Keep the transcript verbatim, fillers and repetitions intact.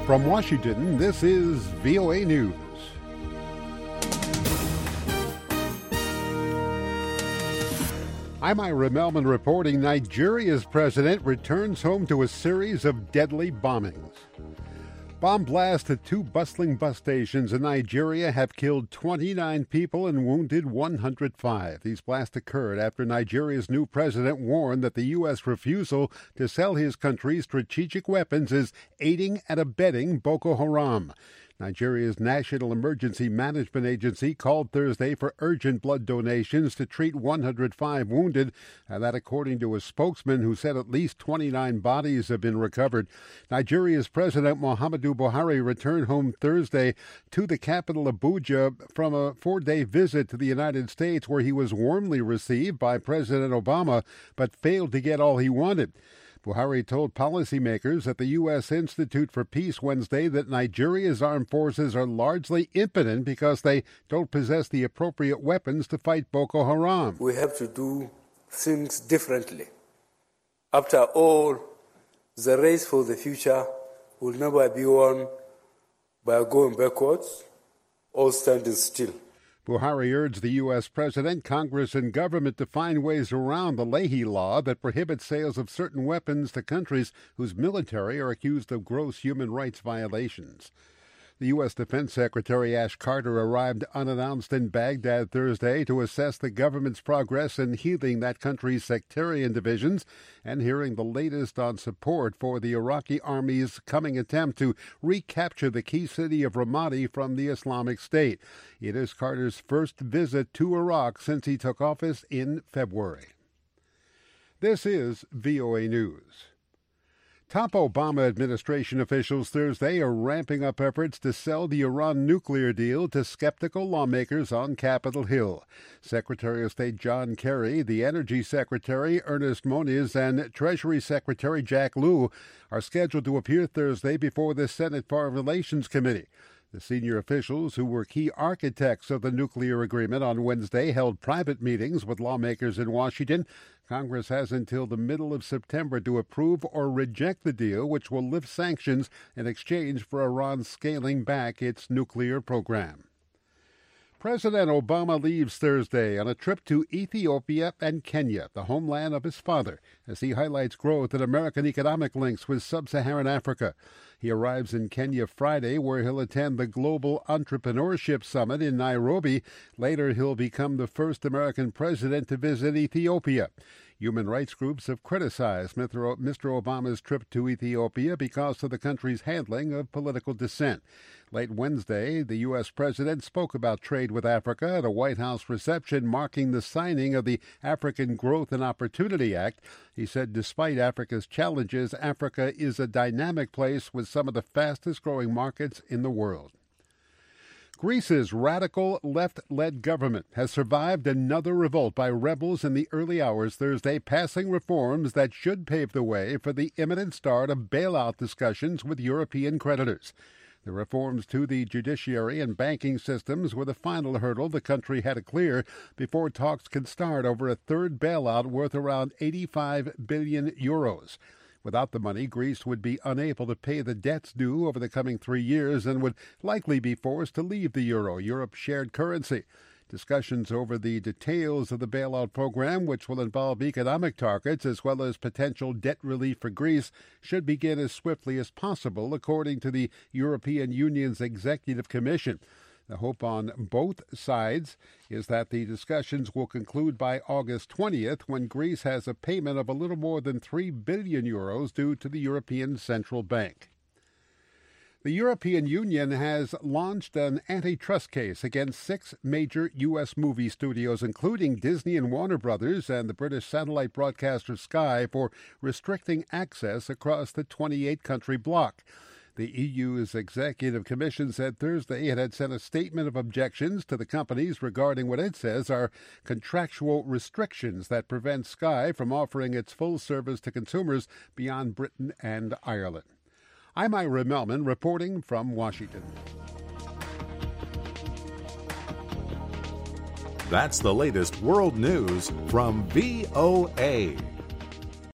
From Washington, this is V O A News. I'm Ira Melman reporting Nigeria's president returns home to a series of deadly bombings. Bomb blasts at two bustling bus stations in Nigeria have killed twenty-nine people and wounded one hundred five. These blasts occurred after Nigeria's new president warned that the U S refusal to sell his country's strategic weapons is aiding and abetting Boko Haram. Nigeria's National Emergency Management Agency called Thursday for urgent blood donations to treat one hundred five wounded, and that according to a spokesman who said at least twenty-nine bodies have been recovered. Nigeria's President Muhammadu Buhari returned home Thursday to the capital Abuja from a four-day visit to the United States, where he was warmly received by President Obama but failed to get all he wanted. Buhari told policymakers at the U S Institute for Peace Wednesday that Nigeria's armed forces are largely impotent because they don't possess the appropriate weapons to fight Boko Haram. We have to do things differently. After all, the race for the future will never be won by going backwards or standing still. Buhari urged the U S president, Congress, and government to find ways around the Leahy law that prohibits sales of certain weapons to countries whose military are accused of gross human rights violations. The U S Defense Secretary Ash Carter arrived unannounced in Baghdad Thursday to assess the government's progress in healing that country's sectarian divisions and hearing the latest on support for the Iraqi army's coming attempt to recapture the key city of Ramadi from the Islamic State. It is Carter's first visit to Iraq since he took office in February. This is V O A News. Top Obama administration officials Thursday are ramping up efforts to sell the Iran nuclear deal to skeptical lawmakers on Capitol Hill. Secretary of State John Kerry, the Energy Secretary Ernest Moniz, and Treasury Secretary Jack Lew are scheduled to appear Thursday before the Senate Foreign Relations Committee. The senior officials who were key architects of the nuclear agreement on Wednesday held private meetings with lawmakers in Washington. Congress has until the middle of September to approve or reject the deal, which will lift sanctions in exchange for Iran scaling back its nuclear program. President Obama leaves Thursday on a trip to Ethiopia and Kenya, the homeland of his father, as he highlights growth in American economic links with sub-Saharan Africa. He arrives in Kenya Friday, where he'll attend the Global Entrepreneurship Summit in Nairobi. Later, he'll become the first American president to visit Ethiopia. Human rights groups have criticized Mister Obama's trip to Ethiopia because of the country's handling of political dissent. Late Wednesday, the U S president spoke about trade with Africa at a White House reception marking the signing of the African Growth and Opportunity Act. He said despite Africa's challenges, Africa is a dynamic place with some of the fastest-growing markets in the world. Greece's radical left-led government has survived another revolt by rebels in the early hours Thursday, passing reforms that should pave the way for the imminent start of bailout discussions with European creditors. The reforms to the judiciary and banking systems were the final hurdle the country had to clear before talks can start over a third bailout worth around eighty-five billion euros. Without the money, Greece would be unable to pay the debts due over the coming three years and would likely be forced to leave the euro, Europe's shared currency. Discussions over the details of the bailout program, which will involve economic targets as well as potential debt relief for Greece, should begin as swiftly as possible, according to the European Union's Executive Commission. The hope on both sides is that the discussions will conclude by August twentieth, when Greece has a payment of a little more than three billion euros due to the European Central Bank. The European Union has launched an antitrust case against six major U S movie studios, including Disney and Warner Brothers and the British satellite broadcaster Sky, for restricting access across the twenty-eight country bloc. The E U's Executive Commission said Thursday it had sent a statement of objections to the companies regarding what it says are contractual restrictions that prevent Sky from offering its full service to consumers beyond Britain and Ireland. I'm Ira Melman reporting from Washington. That's the latest world news from V O A.